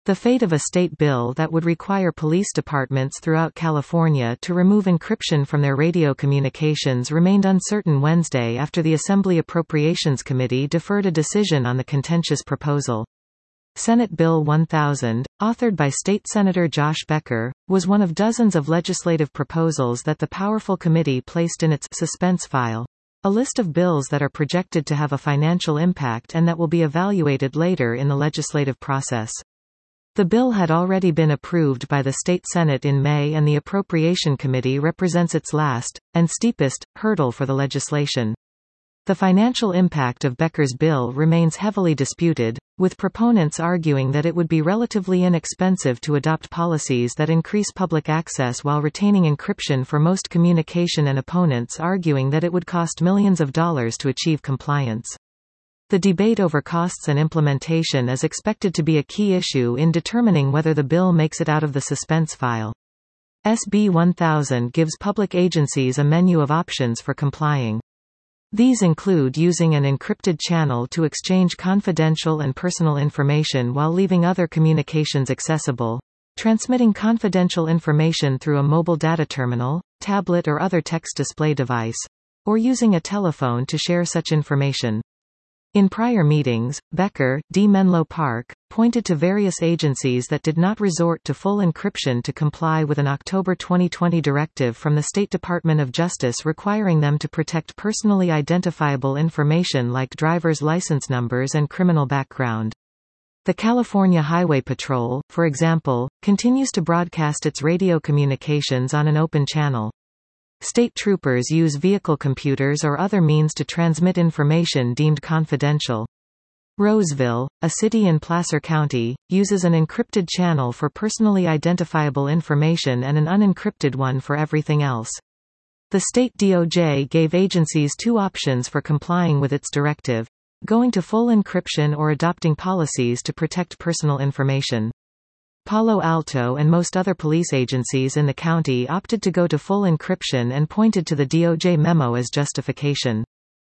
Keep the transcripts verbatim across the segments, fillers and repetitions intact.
The fate of a state bill that would require police departments throughout California to remove encryption from their radio communications remained uncertain Wednesday after the Assembly Appropriations Committee deferred a decision on the contentious proposal. Senate Bill one thousand, authored by State Senator Josh Becker, was one of dozens of legislative proposals that the powerful committee placed in its suspense file, a list of bills that are projected to have a financial impact and that will be evaluated later in the legislative process. The bill had already been approved by the state Senate in May, and the Appropriation Committee represents its last, and steepest, hurdle for the legislation. The financial impact of Becker's bill remains heavily disputed, with proponents arguing that it would be relatively inexpensive to adopt policies that increase public access while retaining encryption for most communication, and opponents arguing that it would cost millions of dollars to achieve compliance. The debate over costs and implementation is expected to be a key issue in determining whether the bill makes it out of the suspense file. S B one thousand gives public agencies a menu of options for complying. These include using an encrypted channel to exchange confidential and personal information while leaving other communications accessible, transmitting confidential information through a mobile data terminal, tablet or other text display device, or using a telephone to share such information. In prior meetings, Becker, D. Menlo Park, pointed to various agencies that did not resort to full encryption to comply with an October twenty twenty directive from the State Department of Justice requiring them to protect personally identifiable information like driver's license numbers and criminal background. The California Highway Patrol, for example, continues to broadcast its radio communications on an open channel. State troopers use vehicle computers or other means to transmit information deemed confidential. Roseville, a city in Placer County, uses an encrypted channel for personally identifiable information and an unencrypted one for everything else. The state D O J gave agencies two options for complying with its directive: going to full encryption or adopting policies to protect personal information. Palo Alto and most other police agencies in the county opted to go to full encryption and pointed to the D O J memo as justification.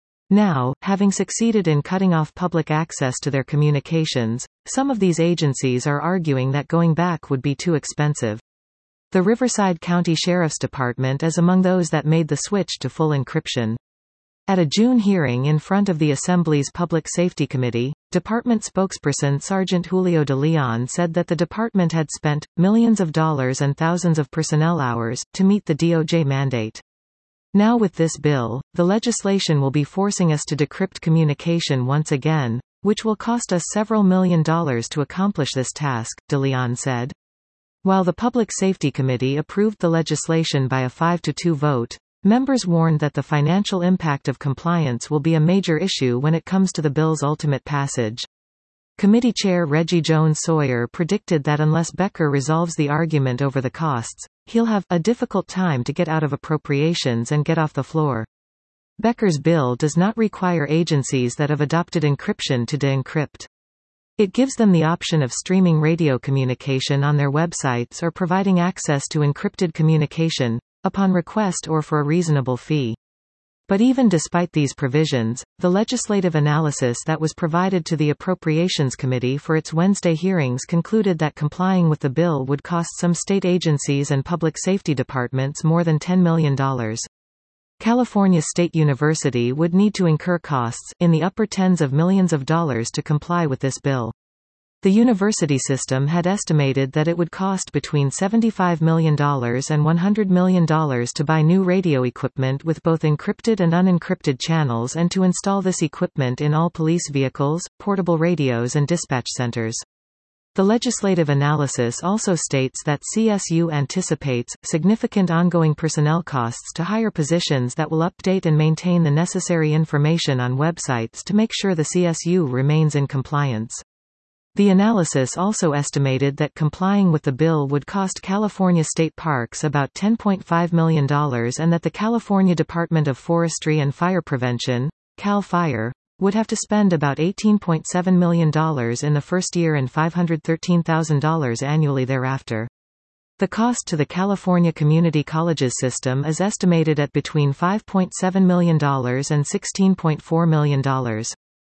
Now, having succeeded in cutting off public access to their communications, some of these agencies are arguing that going back would be too expensive. The Riverside County Sheriff's Department is among those that made the switch to full encryption. At a June hearing in front of the Assembly's Public Safety Committee, Department spokesperson Sergeant Julio de Leon said that the department had spent millions of dollars and thousands of personnel hours to meet the D O J mandate. Now with this bill, the legislation will be forcing us to decrypt communication once again, which will cost us several million dollars to accomplish this task, de Leon said. While the Public Safety Committee approved the legislation by a five to two vote, members warned that the financial impact of compliance will be a major issue when it comes to the bill's ultimate passage. Committee Chair Reggie Jones Sawyer predicted that unless Becker resolves the argument over the costs, he'll have a difficult time to get out of appropriations and get off the floor. Becker's bill does not require agencies that have adopted encryption to de-encrypt. It gives them the option of streaming radio communication on their websites or providing access to encrypted communication, upon request or for a reasonable fee. But even despite these provisions, the legislative analysis that was provided to the Appropriations Committee for its Wednesday hearings concluded that complying with the bill would cost some state agencies and public safety departments more than ten million dollars. California State University would need to incur costs in the upper tens of millions of dollars to comply with this bill. The university system had estimated that it would cost between seventy-five million dollars and one hundred million dollars to buy new radio equipment with both encrypted and unencrypted channels and to install this equipment in all police vehicles, portable radios and dispatch centers. The legislative analysis also states that C S U anticipates significant ongoing personnel costs to hire positions that will update and maintain the necessary information on websites to make sure the C S U remains in compliance. The analysis also estimated that complying with the bill would cost California State Parks about ten point five million dollars and that the California Department of Forestry and Fire Prevention, CAL FIRE, would have to spend about eighteen point seven million dollars in the first year and five hundred thirteen thousand dollars annually thereafter. The cost to the California Community Colleges system is estimated at between five point seven million dollars and sixteen point four million dollars.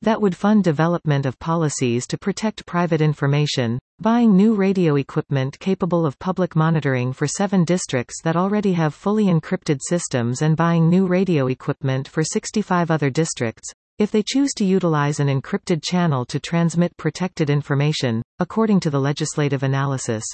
that would fund development of policies to protect private information, buying new radio equipment capable of public monitoring for seven districts that already have fully encrypted systems, and buying new radio equipment for sixty-five other districts, if they choose to utilize an encrypted channel to transmit protected information, according to the legislative analysis.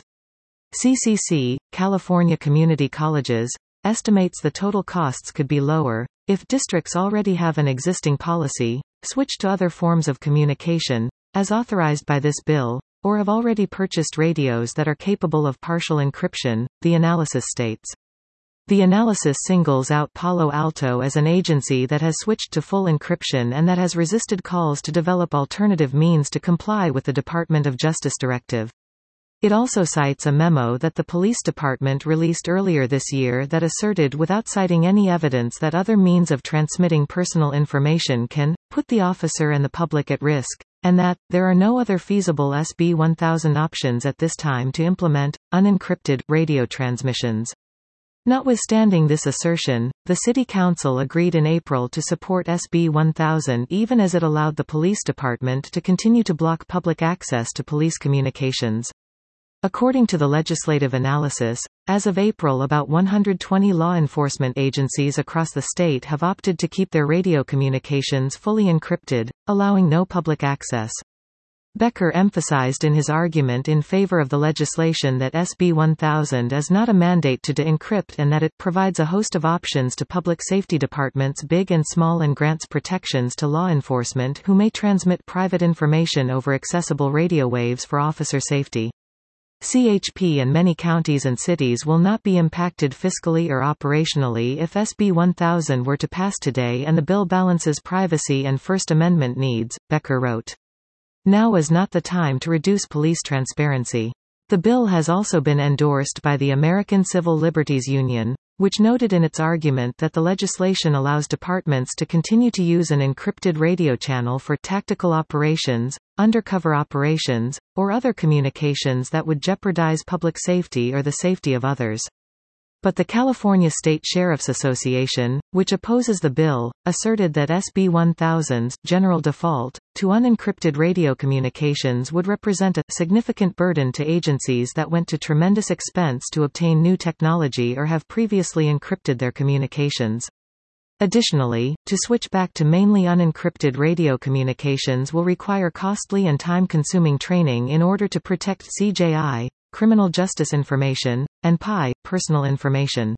C C C, California Community Colleges, estimates the total costs could be lower, if districts already have an existing policy, switch to other forms of communication, as authorized by this bill, or have already purchased radios that are capable of partial encryption, the analysis states. The analysis singles out Palo Alto as an agency that has switched to full encryption and that has resisted calls to develop alternative means to comply with the Department of Justice directive. It also cites a memo that the police department released earlier this year that asserted, without citing any evidence, that other means of transmitting personal information can put the officer and the public at risk, and that there are no other feasible S B one thousand options at this time to implement unencrypted radio transmissions. Notwithstanding this assertion, the City Council agreed in April to support S B one thousand even as it allowed the police department to continue to block public access to police communications. According to the legislative analysis, as of April, about one hundred twenty law enforcement agencies across the state have opted to keep their radio communications fully encrypted, allowing no public access. Becker emphasized in his argument in favor of the legislation that S B one thousand is not a mandate to de-encrypt, and that it provides a host of options to public safety departments big and small, and grants protections to law enforcement who may transmit private information over accessible radio waves for officer safety. C H P and many counties and cities will not be impacted fiscally or operationally if S B one thousand were to pass today, and the bill balances privacy and First Amendment needs, Becker wrote. Now is not the time to reduce police transparency. The bill has also been endorsed by the American Civil Liberties Union, which noted in its argument that the legislation allows departments to continue to use an encrypted radio channel for tactical operations, undercover operations, or other communications that would jeopardize public safety or the safety of others. But the California State Sheriff's Association, which opposes the bill, asserted that S B one thousand's general default to unencrypted radio communications would represent a significant burden to agencies that went to tremendous expense to obtain new technology or have previously encrypted their communications. Additionally, to switch back to mainly unencrypted radio communications will require costly and time-consuming training in order to protect C J I, criminal justice information, and P I, personal information.